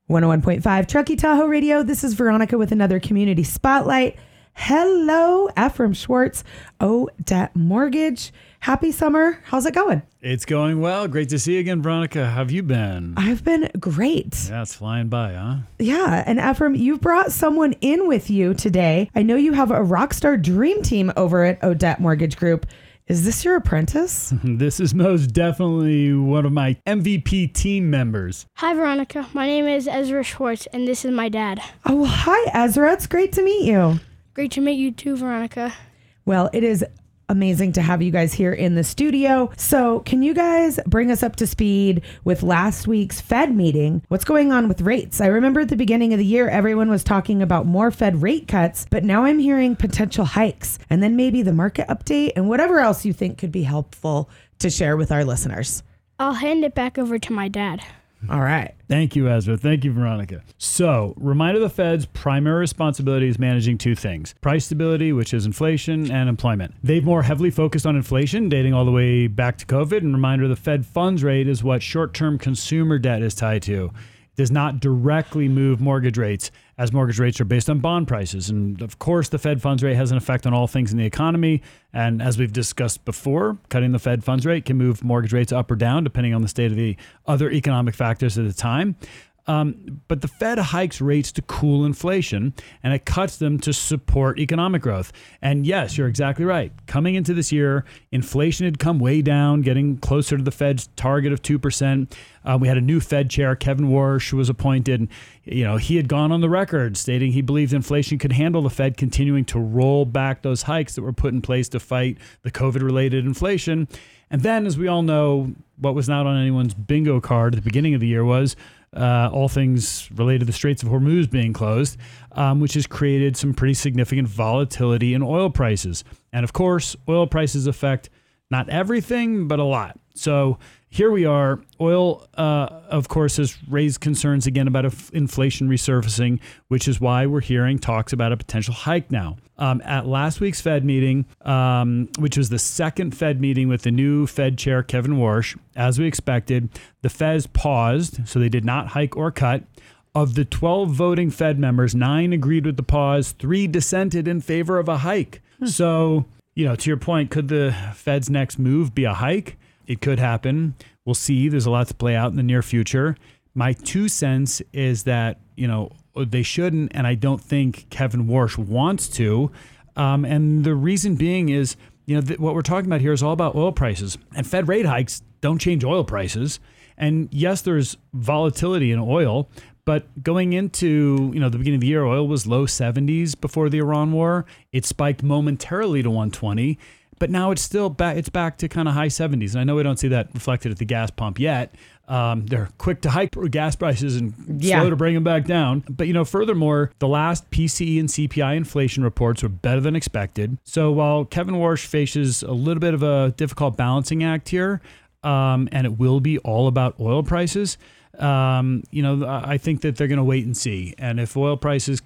101.5 Truckee Tahoe Radio. This is Veronica with another Community Spotlight. Hello, Ephraim Schwartz, Odette Mortgage. Happy summer. How's it going? It's going well. Great to see you again, Veronica. How have you been? I've been great. Yeah, it's flying by, huh? Yeah, and Ephraim, you've brought someone in with you today. I know you have a rockstar dream team over at Odette Mortgage Group. Is this your apprentice? This is most definitely one of my MVP team members. Hi, Veronica. My name is Ezra Schwartz, and this is my dad. Oh, well, hi, Ezra. It's great to meet you. Great to meet you too, Veronica. Well, it is amazing to have you guys here in the studio. So can you guys bring us up to speed with last week's Fed meeting? What's going on with rates? I remember at the beginning of the year, everyone was talking about more Fed rate cuts, but now I'm hearing potential hikes and then maybe the market update and whatever else you think could be helpful to share with our listeners. I'll hand it back over to my dad. All right. Thank you, Ezra. Thank you, Veronica. So, reminder, the Fed's primary responsibility is managing two things: price stability, which is inflation, and employment. They've more heavily focused on inflation, dating all the way back to COVID. And reminder, the Fed funds rate is what short-term consumer debt is tied to. It does not directly move mortgage rates, as mortgage rates are based on bond prices. And of course, the Fed funds rate has an effect on all things in the economy. And as we've discussed before, cutting the Fed funds rate can move mortgage rates up or down, depending on the state of the other economic factors at the time. But the Fed hikes rates to cool inflation, and it cuts them to support economic growth. And yes, you're exactly right. Coming into this year, inflation had come way down, getting closer to the Fed's target of 2%. We had a new Fed chair, Kevin Warsh, was appointed. You know, he had gone on the record stating he believed inflation could handle the Fed continuing to roll back those hikes that were put in place to fight the COVID-related inflation. And then, as we all know, what was not on anyone's bingo card at the beginning of the year was all things related to the Straits of Hormuz being closed, which has created some pretty significant volatility in oil prices. And of course, oil prices affect not everything, but a lot. So here we are. Oil, of course, has raised concerns again about inflation resurfacing, which is why we're hearing talks about a potential hike now. At last week's Fed meeting, which was the second Fed meeting with the new Fed chair, Kevin Warsh, as we expected, the Fed paused, so they did not hike or cut. Of the 12 voting Fed members, 9 agreed with the pause, 3 dissented in favor of a hike. So, you know, to your point, could the Fed's next move be a hike? It could happen. We'll see. There's a lot to play out in the near future. My 2 cents is that, you know, they shouldn't, and I don't think Kevin Warsh wants to. And the reason being is, you know, what we're talking about here is all about oil prices. And Fed rate hikes don't change oil prices. And yes, there's volatility in oil, but going into, you know, the beginning of the year, oil was low 70s before the Iran war. It spiked momentarily to 120. But now it's still back. It's back to kind of high 70s. And I know we don't see that reflected at the gas pump yet. They're quick to hike gas prices and slow to bring them back down. But, you know, furthermore, the last PCE and CPI inflation reports were better than expected. So while Kevin Warsh faces a little bit of a difficult balancing act here, and it will be all about oil prices, you know, I think that they're going to wait and see. And if oil prices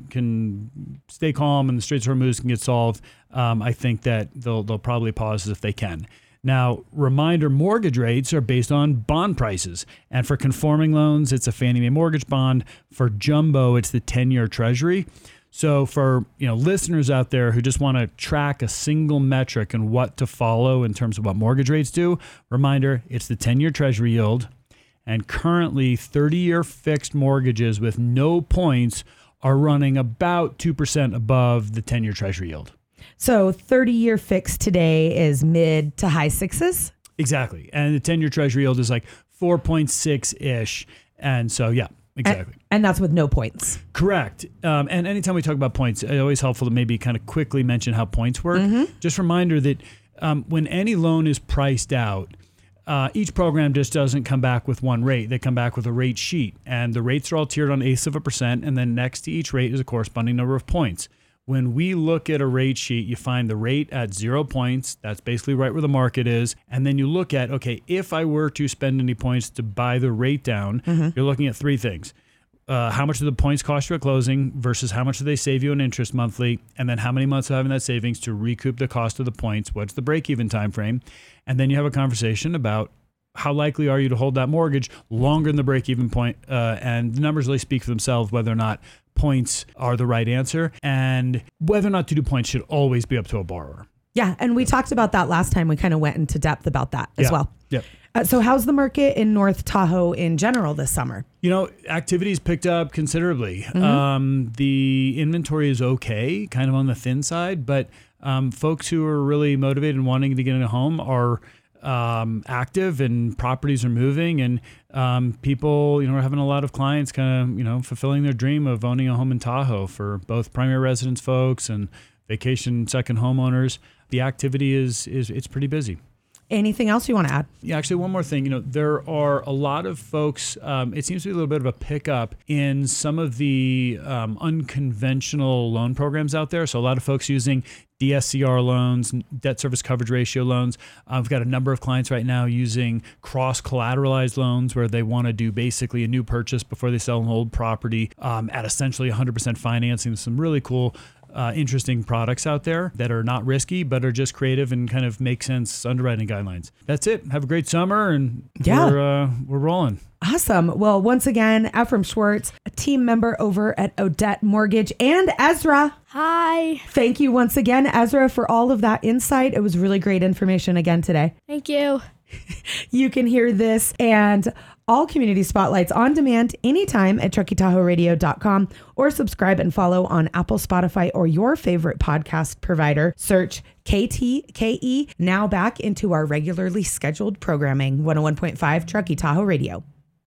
can stay calm and the Straits of Hormuz can get solved, I think that they'll probably pause if they can. Now, reminder, mortgage rates are based on bond prices. And for conforming loans, it's a Fannie Mae mortgage bond. For jumbo, it's the 10-year Treasury. So for, you know, listeners out there who just want to track a single metric and what to follow in terms of what mortgage rates do, reminder, it's the 10-year Treasury yield. And currently, 30-year fixed mortgages with no points are running about 2% above the 10-year Treasury yield. So 30-year fixed today is mid to high sixes? Exactly. And the 10-year Treasury yield is like 4.6-ish. And so, yeah, exactly. And that's with no points. Correct. And anytime we talk about points, it's always helpful to maybe kind of quickly mention how points work. Mm-hmm. Just a reminder that when any loan is priced out, each program just doesn't come back with one rate. They come back with a rate sheet. And the rates are all tiered on eighths of a percent. And then next to each rate is a corresponding number of points. When we look at a rate sheet, you find the rate at 0 points. That's basically right where the market is. And then you look at, okay, if I were to spend any points to buy the rate down, you're looking at 3 things. How much do the points cost you at closing versus how much do they save you in interest monthly? And then how many months of having that savings to recoup the cost of the points? What's the break-even time frame? And then you have a conversation about how likely are you to hold that mortgage longer than the break-even point? And the numbers really speak for themselves whether or not points are the right answer, and whether or not to do points should always be up to a borrower. Yeah, and we talked about that last time. We kind of went into depth about that as well. Yep. So how's the market in North Tahoe in general this summer? Activity's picked up considerably. The inventory is okay, kind of on the thin side, but folks who are really motivated and wanting to get in a home are active, and properties are moving, and people, we're having a lot of clients kind of, fulfilling their dream of owning a home in Tahoe for both primary residence folks and vacation second homeowners. The activity it's pretty busy. Anything else you want to add? Yeah, actually, one more thing. There are a lot of folks, it seems to be a little bit of a pickup in some of the unconventional loan programs out there. So a lot of folks using DSCR loans, debt service coverage ratio loans. I've got a number of clients right now using cross-collateralized loans where they want to do basically a new purchase before they sell an old property at essentially 100% financing. Some really cool interesting products out there that are not risky, but are just creative and kind of make sense underwriting guidelines. That's it. Have a great summer, and we're rolling. Awesome. Well, once again, Ephraim Schwartz, a team member over at Odette Mortgage, and Ezra. Hi. Thank you once again, Ezra, for all of that insight. It was really great information again today. Thank you. You can hear this and all community spotlights on demand anytime at TruckyTahoeRadio.com, or subscribe and follow on Apple, Spotify, or your favorite podcast provider. Search KTKE. Now back into our regularly scheduled programming, 101.5 Truckee Tahoe Radio.